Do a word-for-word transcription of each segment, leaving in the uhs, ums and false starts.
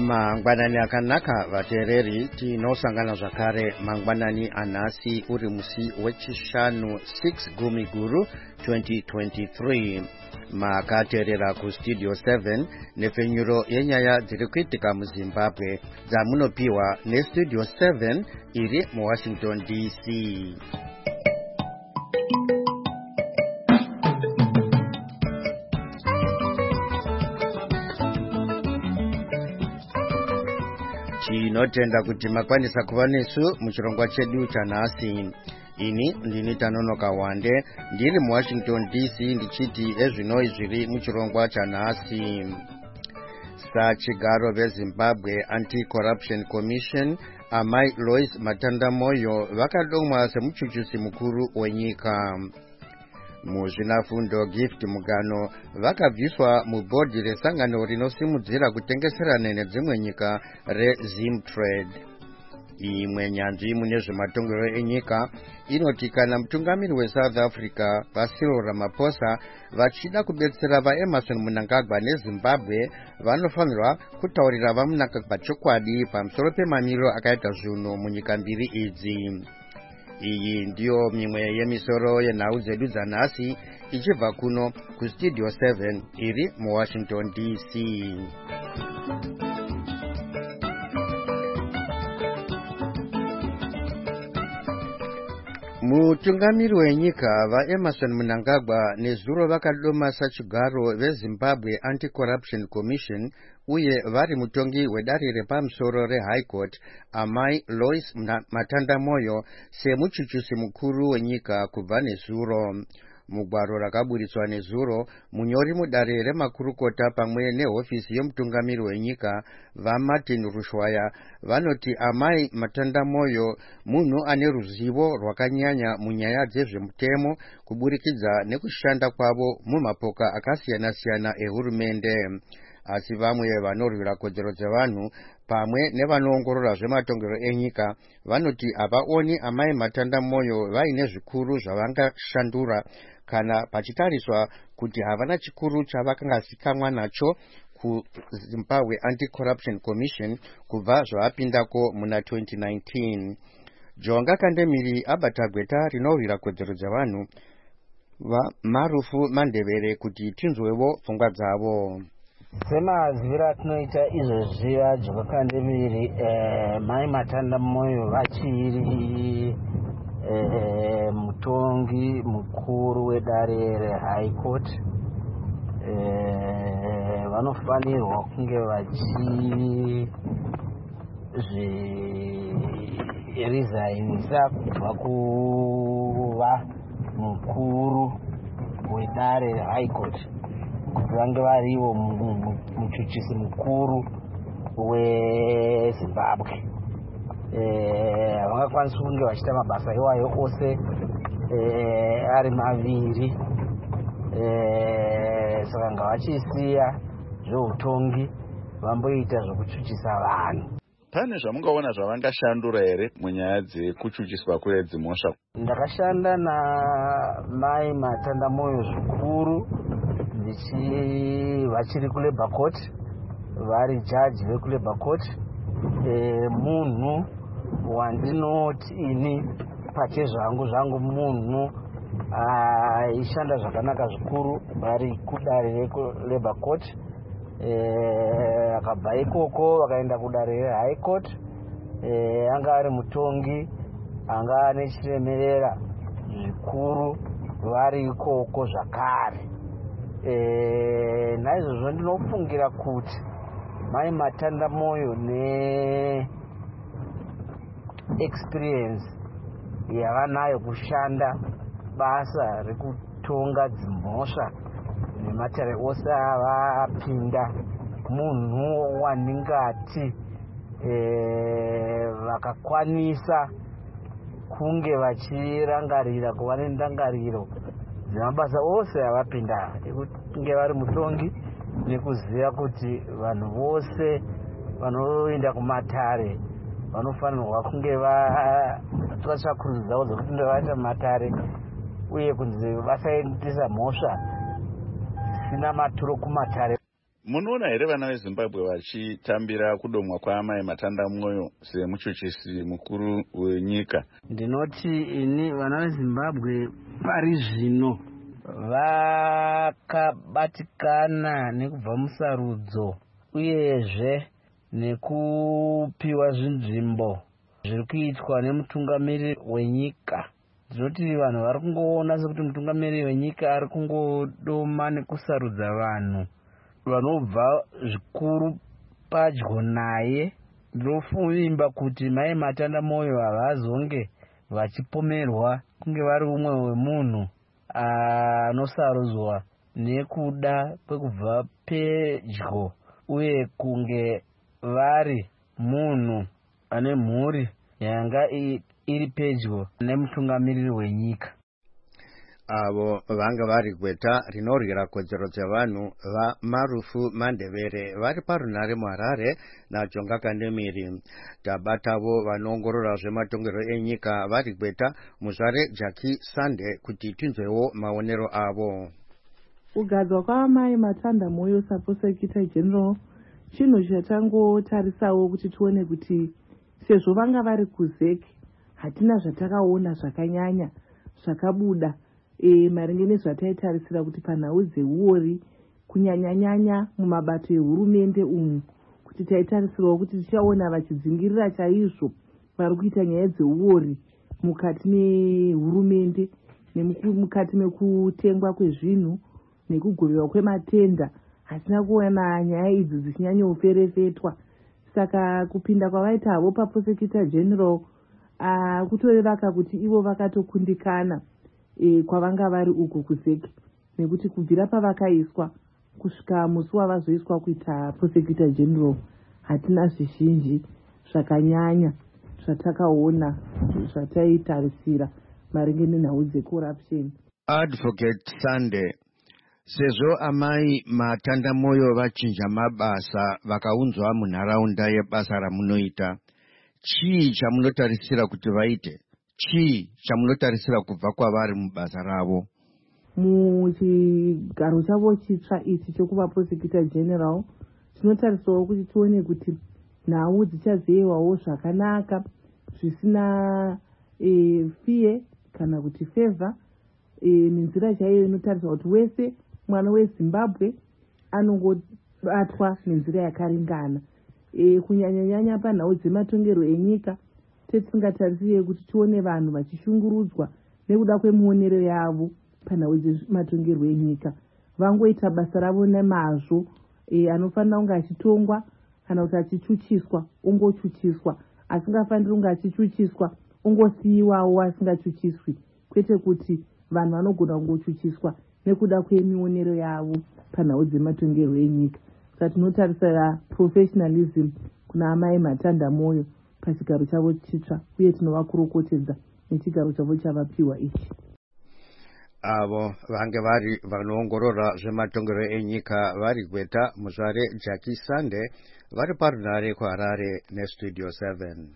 Mangwanani akanaka vatereri tinosangana zvakare mangwanani anhasi uri musi wechishanu six gumi guru twenty twenty-three. Makaterera kustudio seven nepfenyuro yenyaya dziri kuitika muZimbabwe dzamunopiwa nestudio seven iri muWashington D C. Tinotenda kuti makwanisa kuva nesu muchirongwa chedu chanhasi. Ini ndini Tanonoka Wande ndiri muWashington D C ndichiti ezvinoi zviri muchirongwa chanhasi. Sachigaro veZimbabwe Anti-Corruption Commission Amai Lois Matandamoyo vakadomwa semuchuchusi mukuru wenyika. Muzvinafundo Gift Mugano vakabviswa mubhodhi resangano rinosimudzira kutengeserana nedzimwe nyika reZimtrade. Imwe nyanzvi mune zvematongero enyika inoti kana mutungamiri weSouth Africa Cyril Ramaphosa vachida kubetsera vaEmmerson Mnangagwa neZimbabwe vanofanirwa kutaurira vaMnangagwa chokwadi pamusoro pemamiriro akaita zvinhu munyika mbiri idzi. Iyi ndiyo mimwe yemisoro yenhau dzedu dzanhasi ichibva kuno kustudio seven iri muWashington D C. Mutungamiri wenyika vaEmmerson Mnangagwa nezuro vakadoma sachigaro veZimbabwe Anti-Corruption Commission uye vari mutongi wedare repamusoro reHigh Court Amai Lois Matandamoyo semuchuchusi mukuru wenyika kubva nezuro. Mugwaro rakaburitswa nezuro, munyori mudare remakurukota pamwe nehofisi yomutungamiri wenyika vaMartin Rushwaya vanoti Amai Matandamoyo munhu ane ruzivo rwakanyanya munyaya dzezvemutemo kuburikidza nekushanda kwavo mumapoka akasiyana-siyana ehurumende. Asi vamwe vanorwira kodzero dzevanhu pamwe nevanoongorora zvematongero enyika vanoti havaoni Amai Matandamoyo vaine zvikuru zvavangashandura kana pachitariswa kuti havana chikuru chavakangasikamwa nacho kuZimbabwe Anti-Corruption Commission kubva zvavapindako muna twenty nineteen. Jonga Kandemiri abata gweta rinorwira kodzero dzevanhu vaMarufu Mandebere kuti tinzwevo pfungwa dzavo. Semazivira atinoita izvezvi vaJoga Kandemiri eh, Mai Matandamoyo vachiri eh, mutongi mukuru wedare reHigh Court eh, vanofanirwa kunge vachizvirezainisa kubva kuva mukuru wedare reHigh Court kuti vange varivo muchuchisi mukuru weZimbabwe. Havangakwanisi kunge vachiita mabasa iwayo ose ari maviri, saka ngavachisiya zveutongi vamboita zvokuchuchisa vanhu. Pane zvamungaona zvavangashandura here munyaya dzekuchuchiswa kwedzimhosva? Ndakashanda naMai Matandamoyo zvikuru ndichi vachiri kuLabour Court, vari jaji vekuLabour Court. E, munhu wandinoti ini pachezvangu zvangu munhu aishanda zvakanaka zvikuru vari kudare reLabour Court. E, akabva ikoko vakaenda kudare reHigh Court. E, anga ari mutongi anga ane chiremerera zvikuru vari ikoko zvakare. E, naizvozvo ndinofungira kuti Mai Matandamoyo ne experience yavanayo kushanda basa rekutonga dzimhosva nematare ose avapinda, munhu wandingati e, vakakwanisa kunge vachirangarira kuva nendangariro dzemabasa ose avapinda ekunge vari mutongi nekuziva kuti vanhu vose vanoenda kumatare vanofanirwa kunge vatora tsvakurudzo dzavo dzekupinda vaita mumatare uye kunzi vasaendesa mhosva dzisina maturo kumatare. Munoona here vana veZimbabwe vachitambira kudomwa kwaamai Matandamwoyo semuchuchisi mukuru wenyika? Ndinoti ini vana veZimbabwe pari zvino vakabatikana nekubva musarudzo uyezve nekupiwa zvinzvimbo zviri kuitwa nemutungamiriri wenyika. Ndinoti vanhu vari kungoona sekuti mutungamiriri wenyika ari kungodoma nekusarudza vanhu vanobva zvikuru padyo naye. Ndinofuvimba kuti mai Matandamwoyo havazonge vachipomerwa kunge vari umwe wemunhu anosarudzwa nekuda kwekubva pedyo uye kunge vari munhu ane mhuri yanga iri pedyo nemutungamiriri wenyika. Avo vanga vari gweta rinoryira kodzero dzevanhu vaMarufu Mandebere vari parunhare muHarare naJonga Kandemiri. Tabatavo vanoongorora zvematongero enyika vari gweta muzvare Jackie Sande kuti tinzwewo maonero avo. Kugadzwa kwaamai Matandamwoyo saProsecutor General chinhu chatangotarisawo kuti tione kuti sezvo vanga vari kuzeki hatina zvatakaona zvakanyanya zvakabuda e, maringe nezvataitarisira kuti panhau dzeuori kunyanyanyanya mumabato ehurumende umu kuti taitarisirawo kuti tichaona vachidzingirira chaizvo vari kuita nyaya dzeuori mukati mehurumende nemukati mekutengwa kwezvinhu nekugoverwa kwematenda. Hatina kuona nyaya idzi dzichinyanyoferefetwa. Saka kupinda kwavaita havo paProsecutor General uh, kutorevaka kuti ivo vakatokundikana e, kwavanga vari uko kuzeki, nekuti kubvira pavakaiswa kusvika musi wavazoiswa kuita Prosecutor General hatina zvizhinji zvakanyanya zvatakaona zvataitarisira maringe nenhau dzecorruption. Advocate Sunday, sezvo amai Matandamwoyo vachinja mabasa vakaunzwa munharaunda yebasa ramunoita, chii chamunotarisira kuti vaite? Chii chamunotarisira kubva kwavari mubasa ravo? Muchigaro chavo chitsva ichi chokuva Prosecutor General tinotarisirawo kuti tione kuti nhau dzichazeyiwawo zvakanaka zvisina e, fiye kana kuti favor e, nenzira chaiyo inotariswa kuti wese mwana weZimbabwe anongobatwa nenzira yakaringana. E, kunyanyanyanya panhau dzematongero enyika tetisingatarisire kuti tione vanhu vachishungurudzwa nekuda kwemuonero yavo panhau dzematongerwo enyika. Vangoita basa ravo nemazvo. E, anofanira kunge achitongwa kana kuti achichuchiswa ongochuchiswa, asingafaniri kunge achichuchiswa ongosiyiwawo asingachuchiswi, kwete kuti vanhu vanogona kungochuchiswa nekuda kwemionero yavo panhau dzematongerwo enyika. Saka tinotarisira professionalism kuna amai Matandamwoyo pachigaro chavo chitsva uye tinovakurukotedza nechigaro chavo chavapiwa ichi. Avo vange vari vanoongorora zvematongero enyika vari gweta muzvare Jackie Sande vari parunhare kuHarare neStudio seven.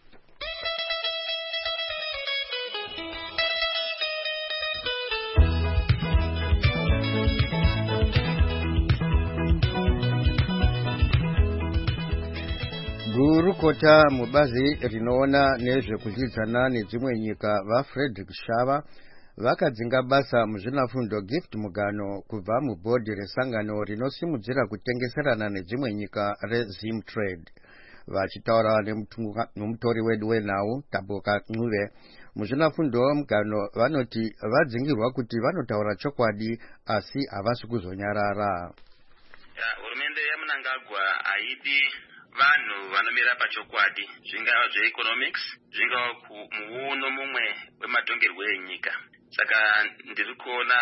Gurukota mubazi rinoona nezvekudyidzana nedzimwe nyika vaFrederick Shava vakadzinga basa muzvinafundo Gift Mugano kubva mubhodhi resangano rinosimudzira kutengeserana nedzimwe nyika reZimtrade. Vachitaura nemutori wedu wenhau Taboka Ncube, muzvinafundo Mugano vanoti vadzingirwa kuti vanotaura chokwadi asi havasi kuzonyarara. Hurumende yaMnangagwa haidi vanhu vanomira pachokwadi, zvingava zveeconomics, zvingava muuno mumwe wematongerwo enyika. Saka ndiri kuona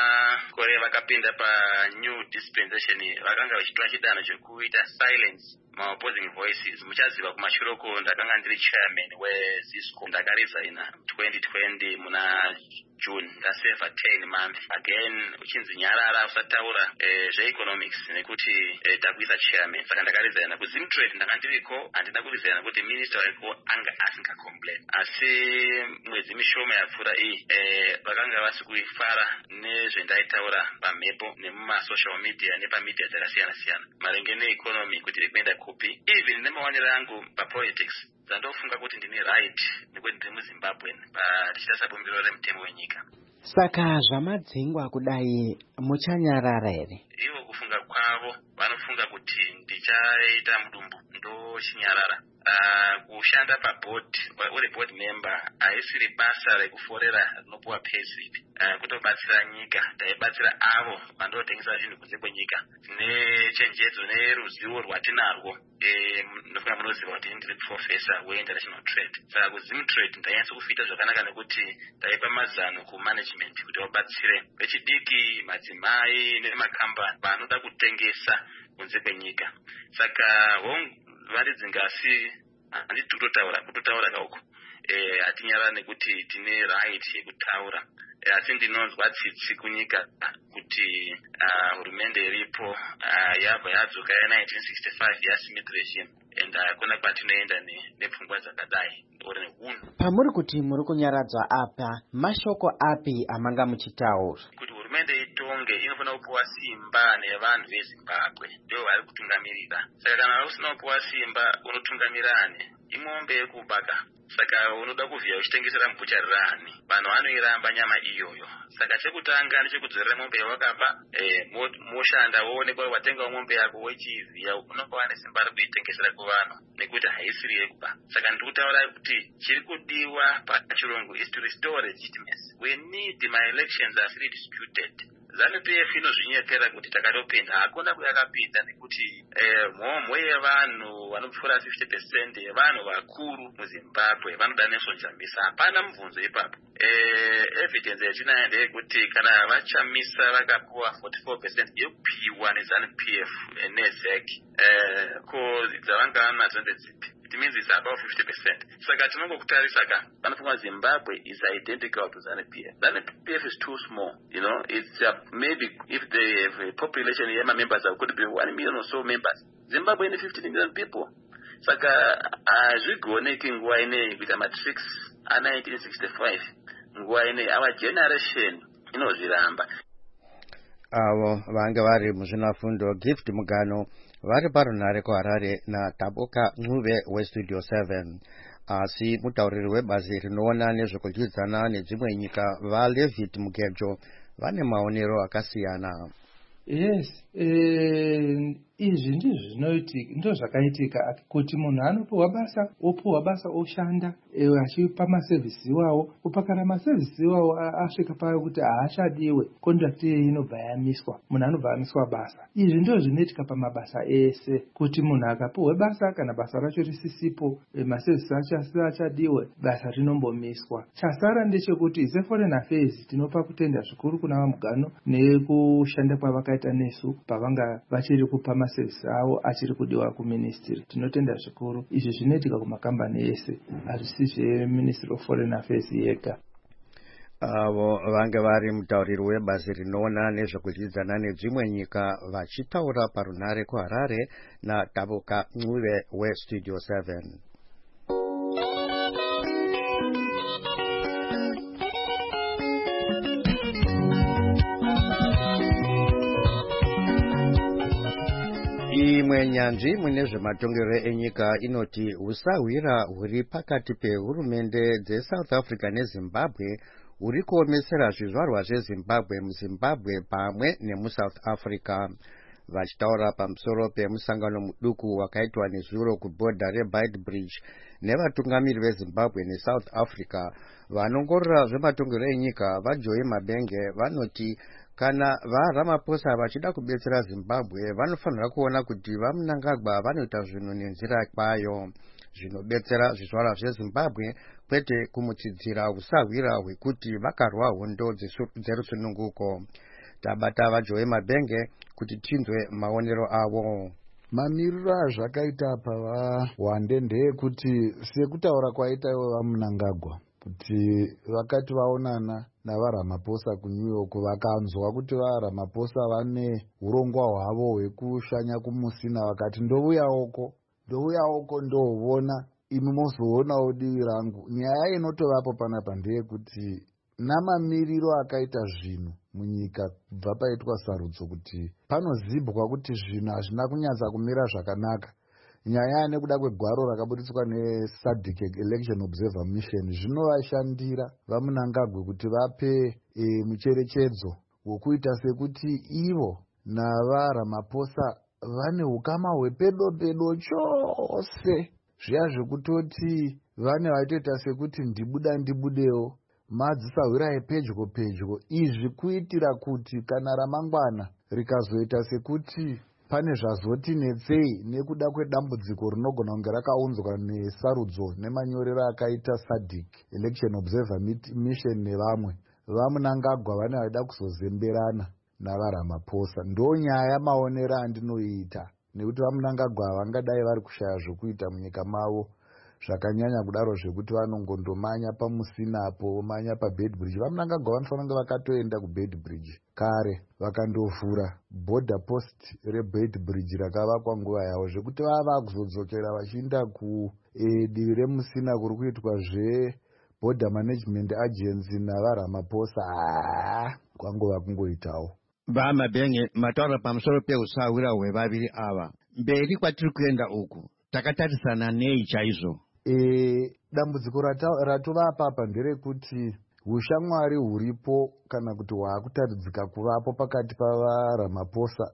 kwemakore vakapinda panew dispensation vakanga vachitora chidanho chekuita silence ma-opposing voices muchaziva kumashuroko ndakanga ndiri chairman wezisco ndakaresigna twenty twenty muna June ndaseva ten month again uchinzi Nyarara usataura eh, zveeconomics nekuti eh, takuisa chairman saka ndakaresigna kuzimtrade ndakandiriko handina kuresigna kuti minister waiko anga asinga complain asi mwedzi mishoma yapfuura iyi eh, vakanga vasi kuifara nezvendaitaura pamhepo nemumasocial media nepamedia dzakasiyana siyana maringe neeconomy kuti iri kuenda kupi even nemawaniro angu papolitics dzandofunga kuti ndine right nekuti ndiri muZimbabwe patichita bumbiro remutemo wenyika. Saka zvamadzingwa kudai muchanyarara here? Ivo kufunga kwavo vanofunga kuti ndichaita mudumbu ndochinyarara. Uh, kushanda paboard uri board member haisiri basa rekuforera rinopuwa payslip uh, kutobatsira nyika ndaibatsira avo vandotengesa zvinhu kunze kwenyika nechenjedzo neruzivo rwatinarwo e, ndofunga munoziva kuti ndiri professor weinterational trade saka kuzimtrade ndainyatso kufita zvakanaka nekuti ndaipa mazano kumanagement kuti vabatsire vechidiki madzimai nemakambani vanoda kutengesa kunze kwenyika saka varidzingasi handiti kutotaura kutotaura kauko eh atinyara nekuti tine right yekutaura eh, asi ndinonzwa tsitsi kunyika kuti hurumende iripo uh, yabva yadzoka ya nineteen sixty-five ya-Smith regime and hakuna kwatinoenda nepfungwa dzakadai uri nehunhu. Pamuri kuti muri kunyaradzwa apa mashoko api amanga muchitaura? Kuti hurumende itonge inofanira kupuwa simba nevanhu veZimbabwe ndio vari kutungamirira. Saka kana usina kupuwa simba unotungamirane imombe yekubaka. Saka unoda kuvhiya uchitengesera mbucharirani vanhu vanoiramba nyama iyoyo. Saka chekutanga nechekudzorera mombe yawakapa eh, moshanda woonekwa watenga mombe yako wechivhiya unonga wane simba rekuitengesera kuvanhu nekuti haisiri yekuba. Saka ndikutaura kuti chiri kudiwa pachirungu is to restore legitimacy. We need my elections are free disputed. ZANU-P F inozvinyekera kuti takatopinda hakuna kuyakapinda nekuti eh, mhomho yevanhu vanopfuura fifty percent yevanhu vakuru muZimbabwe vanoda nesonjamisa hapana mubvunzo ipapo. Eh, evidence yachinayo ndeyekuti kana vachamisa vakapuwa forty-four percent yekupiwa neZANU-P F neZEC eh, ko dzavanga nadzo ndedzipi. It means it's about fifty percent. Saka tinongokutarisa ka panofunga Zimbabwe is identical to ZANU-P F. ZANU-P F is too small, you know. It's uh, maybe if they have a population of members of could be one million or so members. Zimbabwe is fifteen million people. Saka azvigoneki nguva ineyi kuita matrix a nineteen sixty-five nguva ineyi our generation inozviramba. Avo vanga vari muzvinafundo Gift Mugano vari parunhare kuHarare naTaboka Ncube weStudio seven. Asi mutauriri webazi rinoona nezvekudyidzana nedzimwe nyika vaLevit Mugejo vane maonero akasiyana. Yes, eh izvi ndizvo zvinoitika ndo zvakaitika kuti munhu anopuwa basa opuwa basa oshanda achipa masevhisi iwawo upakana masevhisi iwawo asvika payo kuti haachadiwe contract inobva yamiswa munhu anobva yamiswa basa. Izvi ndo zvinoitika pamabasa ese kuti munhu akapuwa basa kana basa racho risisipo masevhisi acho achadiwe basa rinombomiswa. Chasara ndechekuti seForeign Affairs tinopa kutenda zvikuru kuna vaMugano nekushanda kwavakaita nesu pavanga vachiri kupa masevhisi avo achiri kudiwa kuministry. Tinotenda zvikuru izvi zvinoitika kumakambani ese hazvisi zveMinistry of Foreign Affairs yega. Avo vange vari mutauriri webazi rinoona nezvekudyidzana nedzimwe nyika vachitaura parunhare kuHarare naTaboka Ncube weStudio seven. Imwe nyanzvi mune zvematongero enyika inoti usahwira huri pakati pehurumende dzeSouth Africa neZimbabwe huri kuomesera zvizvarwa zveZimbabwe muZimbabwe pamwe nemuSouth Africa. Vachitaura pamusoro pemusangano muduku wakaitwa nezuro kubhodha reBeitbridge nevatungamiri veZimbabwe neSouth Africa vanongorora zvematongero enyika vaJoey Mabenge vanoti kana vaRamaphosa vachida kubetsera Zimbabwe vanofanira kuona kuti vaMnangagwa vanoita zvinhu nenzira kwayo zvinobetsera zvizvarwa zveZimbabwe kwete kumutsidzira usahwira hwekuti vakarwa hondo dzerusununguko. Tabata vaJoey Mabenge kuti tinzwe maonero avo. mamiriro azvakaita pavawande ndeyekuti sekutaura kwaita ivo vaMnangagwa kuti vakati vaonana navaRamaphosa kuNew York vakanzwa kuti vaRamaphosa vane urongwa hwavo hwekushanya kumusina vakati ndouyawoko ndouyawoko ndoona imi mozoonawo divi rangu. Nyaya inotovapo panapa ndeyekuti namamiriro akaita zvinhu munyika kubva paitwa sarudzo kuti panozibwa kuti zvinhu hazvina kunyatsa kumira zvakanaka. Nyaya nekuda kwegwaro rakaburitswa neSADC Election Observer Mission zvinovashandira vaMnangagwa kuti vape e, mucherechedzo wokuita sekuti ivo navaRamaphosa vane ukama hwepedo pedo chose, zviya zvekutoti vane vaitoita sekuti ndibuda ndibudewo madzisahwirai pedyo pedyo. Izvi kuitira kuti kana ramangwana rikazoita sekuti pane zvazoti netsei nekuda kwedambudziko rinogona kunge rakaunzwa nesarudzo nemanyorero akaita SADC Election Observer Mission nevamwe, vaMnangagwa vane vaida kuzozemberana navaRamaphosa. Ndo nyaya maonero andinoita, nekuti vaMnangagwa havangadai vari kushaya zvokuita munyika mavo zvakanyanya kudaro zvekuti vanongondomanya pamusinapo manya paBedbridge. VaMnangagwa vanofanira kunge vakatoenda kuBedbridge kare vakandovhura border post reBedbridge rakavakwa nguva yavo, zvekuti vava kuzodzokera vachienda kudivi remusina kuri kuitwa zveborder management agency navaRamaphosa. haa kwangova kungoitawo. vaMabhenge mataura pamusoro peusahwira hwevaviri ava. Mberi kwatiri kuenda uku takatarisana nei chaizvo? E, dambudziko ratova papa nderekuti ushamwari huripo kana kuti hwaakutaridzika kuvapo pakati pavaRamaphosa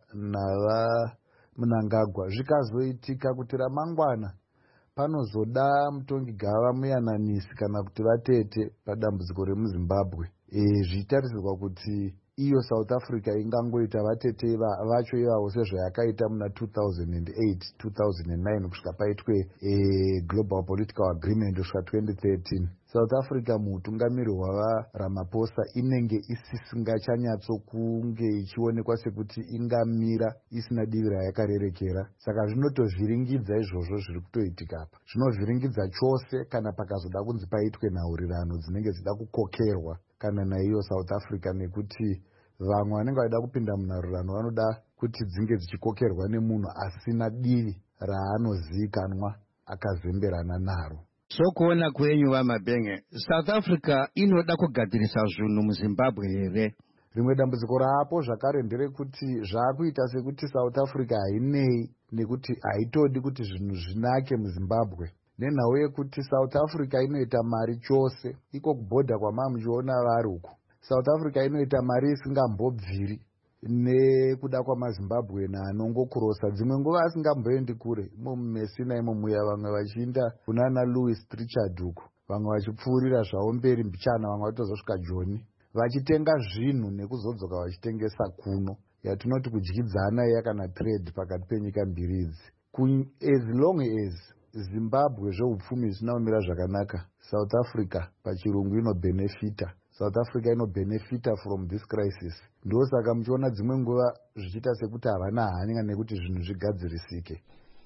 navaMnangagwa zvikazoitika kuti ramangwana panozoda mutongi gava muyananisi kana kuti vatete padambudziko remuZimbabwe. E, zvichitarisirwa kuti iyo South Africa ingangoita vatete vacho ivavo sezvayakaita muna two thousand eight two thousand nine kusvika paitwe e, Global Political Agreement kusvika twenty thirteen. South Africa muutungamiri hwavaRamaphosa inenge isisingachanyatsokunge ichionekwa sekuti ingamira isina divi rayakarerekera. Saka zvinotozviringidza izvozvo zviri kutoitika apa, zvinovhiringidza chose kana pakazoda kunzi paitwe nhaurirano dzinenge dzida kukokerwa kana naiyo South Africa, nekuti vamwe vanenge vaida kupinda munharurano vanoda kuti dzinge dzichikokerwa nemunhu asina divi raanozivikanwa akazemberana naro. Sokuona kwenyu vaMabhenge, South Africa inoda kugadzirisa zvinhu muZimbabwe here? Rimwe dambudziko raapo zvakare nderekuti zvaakuita sekuti South Africa hainei nekuti haitodi kuti zvinhu zvinake muZimbabwe, nenhau yekuti South Africa inoita mari chose. Iko kubhodha kwamamuchiona vari uku, South Africa inoita mari isingambobviri nekuda kwamaZimbabwe anongokurosa. Dzimwe nguva asingamboendi kure, imo mumesina imo muya vamwe vachiinda kunana Louis Trichard uku, vamwe vachipfuurira zvavo mberi mbichana, vamwe vatozosvika Joni vachitenga zvinhu nekuzodzoka vachitengesa kuno, yatinoti kudyidzana iya kana trade pakati penyika mbiri idzi. As long as Zimbabwe zveupfumi zvisina kumira zvakanaka, South Africa pachirungu inobenefita. South Africa inobenefita from this crisis. Ndo saka muchiona dzimwe nguva zvichiita sekuti havana hanya nekuti zvinhu zvigadzirisike.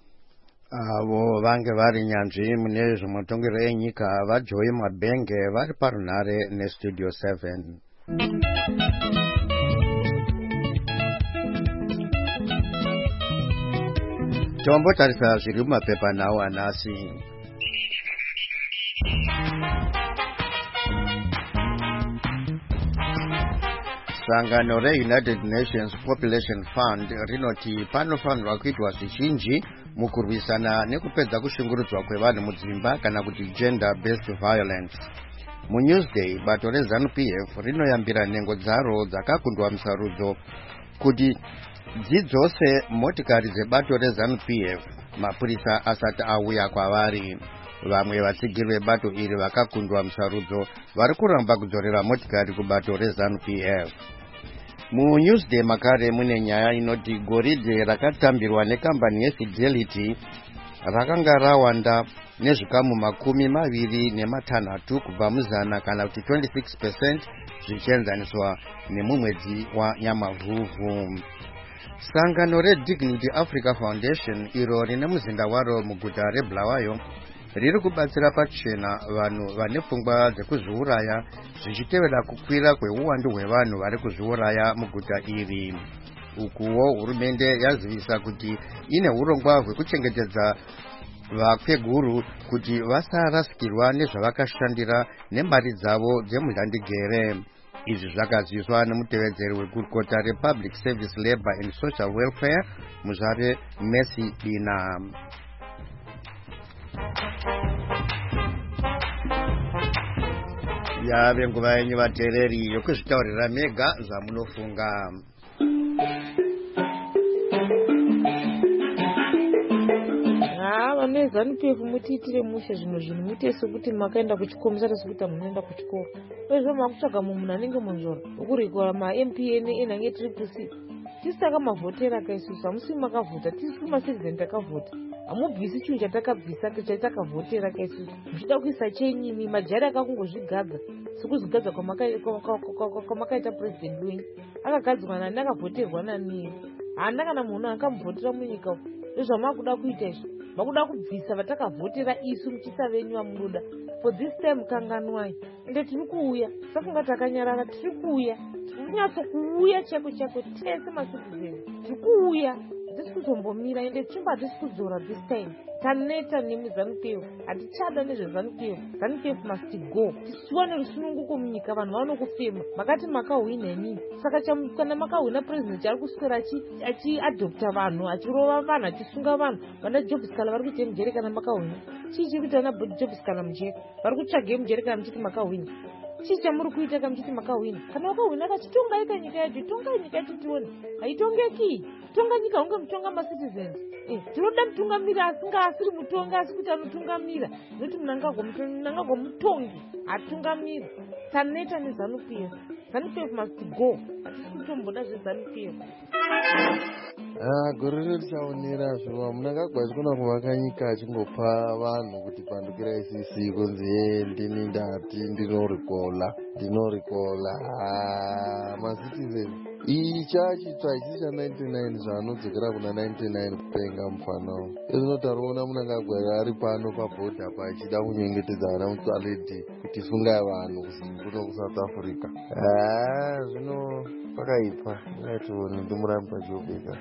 Avo vange vari nyanzvi mune zvematongerero enyika vaJoy Mabhenge vari parunhare neStudio seven. Tombotarisa zviri mumapepa nawo anasi. Sangano reUnited Nations Population Fund rinoti panofanirwa kuitwa zvizhinji mukurwisana nekupedza kushungurudzwa kwevanhu mudzimba kana kuti gender based violence. MuNewsday bato reZANU-P F rinoyambira nhengo dzaro dzakakundwa musarudzo kuti dzidzose motikari dzebato reZANU-P F mapurisa asati auya kwavari. Vamwe vatsigiri vebato iri vakakundwa musarudzo vari kuramba kudzorera motikari kubato reZANU-P F. MuNewsday makare mune nyaya inoti goridhe rakatambirwa nekambani yeFidelity rakanga rawanda nezvikamu makumi maviri nematanhatu kubva muzana kana kuti twenty-six percent zvichienzaniswa nemumwedzi waNyamavhuvhu. Sangano reDignity Africa Foundation iro rine muzinda waro muguta reBulawayo riri kubatsira pachena vanhu vane pfungwa dzekuzviuraya zvichitevera kukwira kweuwandu hwevanhu vari kuzviuraya muguta iri. Ukuwo hurumende yazivisa kuti ine urongwa hwekuchengetedza vakweguru kuti vasarasikirwa nezvavakashandira nemari dzavo dzemuzhandigere. Izvi zvakaziviswa nemutevedzeri wegurukota rePublic Service Labour and Social Welfare Muzvare Mercy Bina. Yave nguva yenyu vateereri yokuzvitaurira mega zvamunofunga. Vane ZANU-P F mutiitire mushe zvino zvinhu muite sekuti makaenda kuchikoro musati sekuti munoenda kuchikoro. Vezvo makutsvaga munhu anenge munzvoro wokurikora ma-M P N N ange triple C. Tisi takamavhotera kaisusu hamusi makavhota, tisi kumasedzeni takavhota. Hamubvisi chinhu chatakabvisa chatakavhotera kaisusu. Muchida kuisa chenyini majari akakungozvigadza sekuzvigadza kwamakaita president wenyu. Akagadzwa nani, akavhoterwa nani. Haana kana munhu akamuvhotera munyika umu. Ndozvamakuda kuita izvo. Makuda kubvisa vatakavhotera isu muchisa venyu vamunoda. For this time kanganwai. Ende tiri kuuya. Safunga takanyarara tiri kuuya. Tiri kunyatso kuuya cheko cheko tese macitizeni. Tiri kuuya. Hatisi kuzombomira ende chimba hatisi kudzora this time. Taneta nemi ZANU-P F. Hatichada nezve ZANU-P F. ZANU-P F must go. Tisiwane rusununguko munyika vanhu vaone kufema. Makati makahwina nini? Saka kana makahwina president ari kuswera achiadopta vanhu, achirova vanhu, achisunga vanhu. Vana Jobs-Kala vari kuita mujere kana makahwina. Chii chiri kuita vana Jobs-Kala mujere? Vari kutsvaga mujere kana muchiti makahwina. Chii chamuri kuita kana muchiti makahwina? Kana wakahwina kachitongai kanyika yedu, tongai nyika yedu tione. Haitongeki. Tonga nyika unge mutonga ma-citizens. Eh, tinoda mutungamiri asinga asiri mutonga asi kuti anotungamira. Noti munangagwa mutongi atungamira. Taneta neZANU-P F. ZANU-P F must go. Hatisi kutomboda zveZANU-P F. Ah, gore richaonera zvino munangagwa chikona kuvaka nyika achingopa vanhu kuti pandukira isisi kunzi ndini ndati ndinorikola ndinorikola ah, ma-citizen iyi chachitsva ichi cha ninety-nine zvaanodzokera kuna ninety-nine kupenga mufanawo. Izvinotaroona munangagwa ari pano pabhodha pa achida kunyengetedza vana mutsaledi kuti sunga vanhu kuno kuSouth Africa. Ah, zvino pakaipa ngatione ndimuramba Jobeka.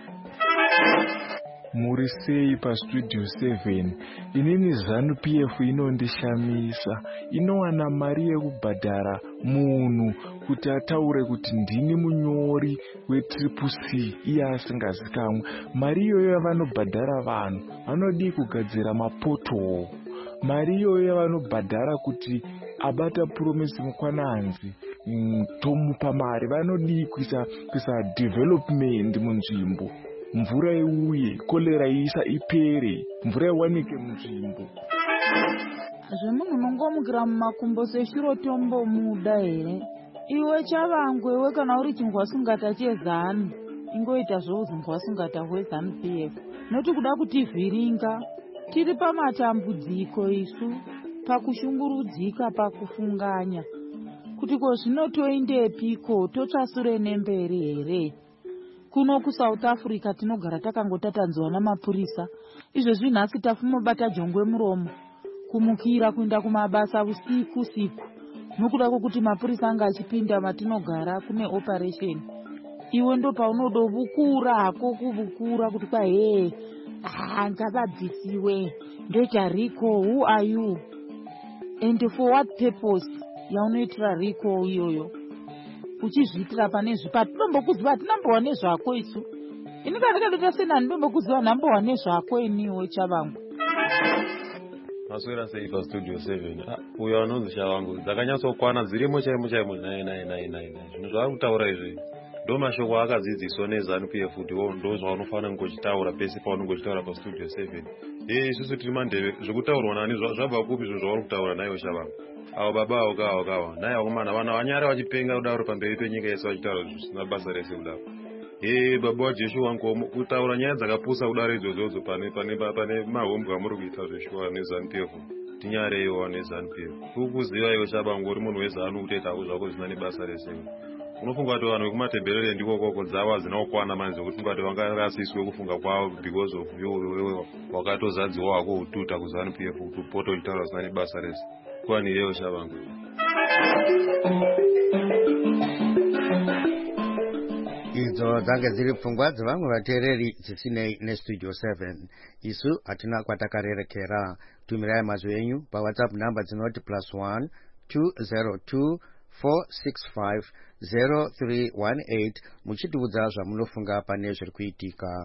Muri sei pastudio seven? Inini ZANU-P F inondishamisa. Inowana mari yekubhadhara munhu kuti ataure kuti ndini munyori wetriple C iye asingazikamwe. Mari iyoyo yavanobhadhara vanhu vanodi kugadzira mapoto. Mari iyoyo yavanobhadhara kuti abata promise mukwananzi mm, tomupa mari. Vanodi kuisa kuisa development munzvimbo. Mvura iuye, kolera isa ipere, mvura iwanike munzvimbo. Zvemunhu unongomukira mumakumbo seshiro tombo muda here. Iwe chavangwe iwe kana uri chingwasungata cheZANU, ingoita zvouzi ngwasungata hweZANU-P F. Noti kuda kutivhiringa, tiri pamatambudziko isu, pakushungurudzika, pakufunganya. Kuti ko zvino toindepiko, totsvasure nemberi here. Kuno kuSouth Africa tinogara takangotatanzwa namapurisa. Izvezvi nhasi tafumobata jongwe muromo. Kumukira kuenda kumabasa usiku siku. Nokuda kwokuti mapurisa anga achipinda matinogara kune operation. Iwe ndo paunodo vukura hako kuvukura kuti kwa he. Ah, ngavabvisiwe. Ndoita Riko, who are you? And for what purpose? Yaunoitira Riko iyoyo. Uchizviitira pane zvipa tinombokuziva tinombowane zvako isu. Ini katikadota sena ndombokuziva nambowane zvako iniwo chavangu. Maswera sei pa studio seven. Uyo anonzi chavangu dzakanyatsokwana dzirimo chaimo chaimo nine nine nine nine. Zvino zvari kutaura izvi. Ndo mashoko akadzidziswa neZANU-P F kuti ndo zvaunofana ngochitaura pese paunongochitaura pa studio seven. Eh, isusu tiri mandeve zvokutaurwa nani zvabva kupi zvo zvauri kutaura nayo chavangu. Avo baba avo kawo kawo naye akomana vana vanyara vachipenga kudaro pamberi penyika yese vachitaura zvisina basa rese kudaro. Eh, baba waJesu wangu kutaura nyaya dzakapusa kudaro idzodzo pane pane pane mahombwe amuri kuita zveshuwa neZANU-P F. Tinyareyo neZANU-P F. Ukuziva iwe chabangu uri munhu weZANU utetawo zvako zvisina nebasa rese. unofunga kuti vanhu vekumatebherere ndiko koko dzava dzinokwana manje zvokuti funga kuti vangarasiswe kufunga kwavo because of wakatozadziwa wako ututa kuzanu P F kuti potolitaura zina nebasa rese kwani iyeyo shavangu. Idzo dzange dziri pfungwa dzevamwe vateereri dzisinei nestudio seven. Isu hatina kwatakarerekera. Tumirai mazwi enyu pawhatsapp namba dzinoti plus one two zero two four six five zero three one eight muchitiudza zvamunofunga pane zviri kuitika.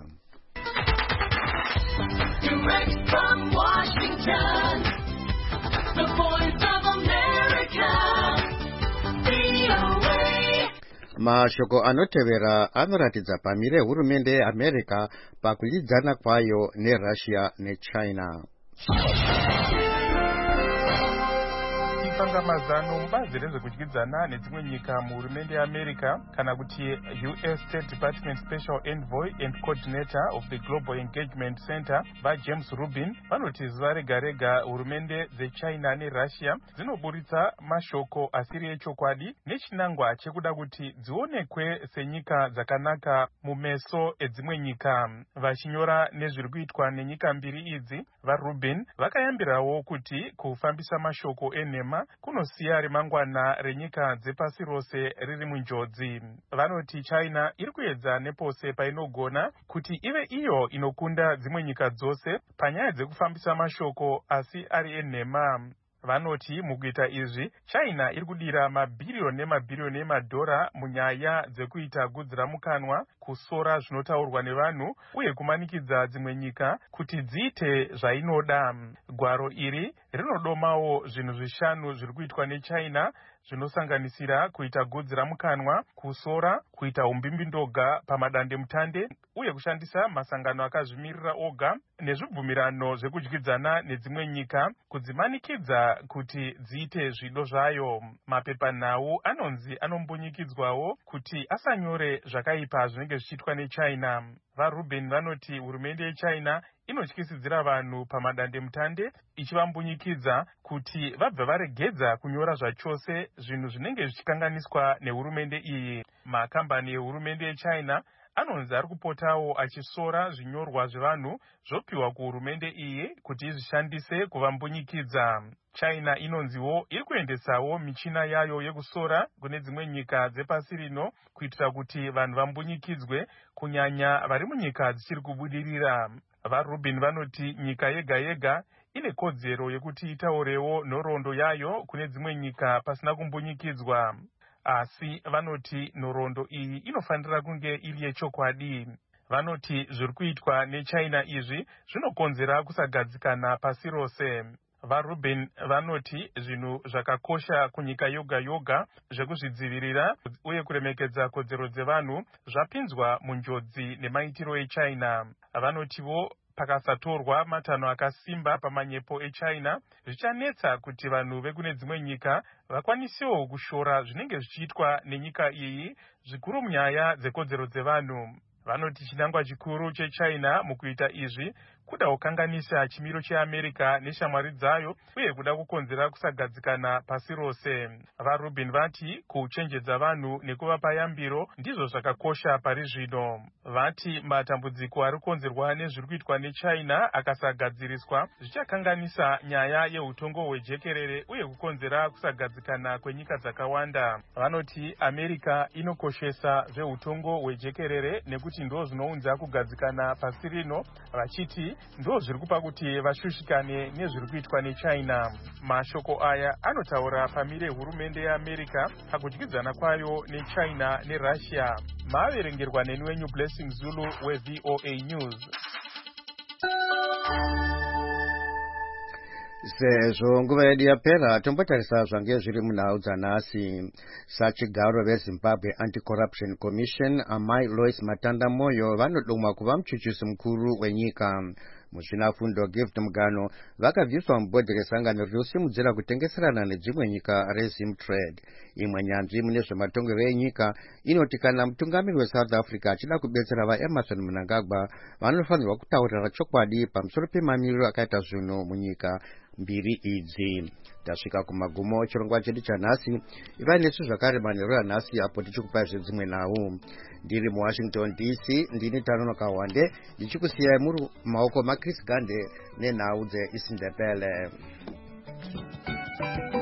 Direct from Washington, the voice of America, V O A. Mashoko anotevera anoratidza pamire hurumende yeAmerica pakulidzana kwayo neRussia neChina. Mazano mubazi rezvekudyidzana nedzimwe nyika muhurumende yeAmerica kana kuti U S State Department Special Envoy and Coordinator of the Global Engagement Center vaJames Rubin vanoti zuva rega rega hurumende dzeChina neRussia dzinoburitsa mashoko asiri echokwadi nechinangwa chekuda kuti dzionekwe senyika dzakanaka mumeso edzimwe nyika. Vachinyora nezviri kuitwa nenyika mbiri idzi, vaRubin vakayambirawo kuti kufambisa mashoko enhema kunosiya remangwana renyika dzepasi rose riri munjodzi. Vanoti China iri kuedza nepose painogona kuti ive iyo inokunda dzimwe nyika dzose panyaya dzekufambisa mashoko asi ari enhema. Vanoti mukuita izvi China iri kudira mabhiriyoni nemabhiriyoni emadhora munyaya dzekuita gudzi ramukanwa, kusora zvinotaurwa nevanhu uye kumanikidza dzimwe nyika kuti dziite zvainoda. Gwaro iri rinodomawo zvinhu zvishanu zviri kuitwa neChina zvinosanganisira kuita gudzi ramukanwa, kusora, kuita umbimbindoga pamadande mutande uye kushandisa masangano akazvimirira oga nezvibvumirano zvekudyidzana nedzimwe nyika kudzimanikidza kuti dziite zvido zvayo. Mapepanhau anonzi anombunyikidzwawo kuti asanyore zvakaipa zvinenge zvichiitwa neChina. VaRubin vanoti hurumende yeChina inotyisidzira vanhu pamadande mutande ichivambunyikidza kuti vabva varegedza kunyora zvachose zvinhu zvinenge zvichikanganiswa nehurumende iyi. Makambani ehurumende yeChina anonzi ari kupotawo achisora zvinyorwa zvevanhu zvopiwa kuhurumende iyi kuti izvishandise kuvambunyikidza. China inonziwo iri kuendesawo michina yayo yekusora kune dzimwe nyika dzepasi rino kuitira kuti vanhu vambunyikidzwe kunyanya vari munyika dzichiri kubudirira. VaRubin vanoti nyika yega yega ine kodzero yekuti itaurewo nhoroondo yayo kune dzimwe nyika pasina kumbunyikidzwa. Asi vanoti nhoroondo iyi inofanira kunge iri yechokwadi. Vanoti zviri kuitwa neChina izvi zvinokonzera kusagadzikana pasi rose. VaRubin vanoti zvinhu zvakakosha kunyika yoga yoga zvekuzvidzivirira uye kuremekedza kodzero dzevanhu zvapinzwa munjodzi nemaitiro eChina. Vanotiwo pakasatorwa matanho akasimba pamanyepo eChina zvichanetsa kuti vanhu vekune dzimwe nyika vakwanisewo kushora zvinenge zvichiitwa nenyika iyi zvikuru munyaya dzekodzero dzevanhu. Vanoti chinangwa chikuru cheChina mukuita izvi kuda kukanganisa chimiro cheAmerica neshamwari dzayo uye kuda kukonzera kusagadzikana pasi rose. VaRubin vati kuchenjedza vanhu nekuvapa yambiro ndizvo zvakakosha pari zvino. Vati matambudziko ari kukonzerwa nezviri kuitwa neChina akasagadziriswa zvichakanganisa nyaya yeutongo hwejekerere uye kukonzera kusagadzikana kwenyika dzakawanda. Vanoti America inokoshesa zveutongo hwejekerere nekuti ndo zvinounza kugadzikana pasi rino, vachiti ndo zviri kupa kuti vashushikane nezviri kuitwa neChina. Mashoko aya anotaura pamire hurumende yeAmerica pakudyidzana kwayo neChina neRussia. Maaverengerwa neni wenyu Blessing Zulu weV O A News. Sezvo nguva yedu yapera tombotarisa zvange zviri munhau dzanhasi. Sachigaro veZimbabwe Anti-Corruption Commission amai Lois Matanda Moyo vanodomwa kuva muchuchisi mukuru wenyika. Muzvinafundo Gift Mugano vakabviswa mubhodhi resangano rinosimudzira kutengeserana nedzimwe nyika reZimtrade. Imwe nyanzvi mune zvematongero enyika inoti kana mutungamiri weSouth Africa achida kubetsera vaEmerson Mnangagwa vanofanirwa kutaurira chokwadi pamusoro pemamiriro akaita zvinhu munyika. mbiri idzi. Tasvika kumagumo chirongwa chedu chanhasi. Ivai nesu zvakare manheru anhasi apo tichikupai zvedzimwe nhau. Ndiri muWashington D C ndini Tanonoka Wande ndichikusiyai muri maoko maChris Gande nenhau dzeIsindebele.